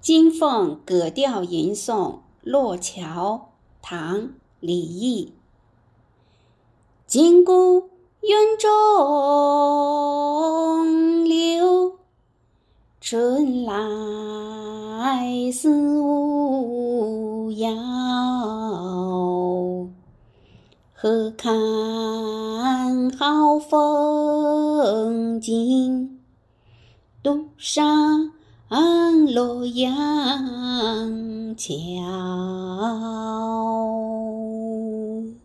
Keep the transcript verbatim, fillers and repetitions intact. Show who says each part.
Speaker 1: 金凤葛调吟诵洛桥，唐·李益。金谷园中柳，春来似无药。何看好风景，独上洛阳桥。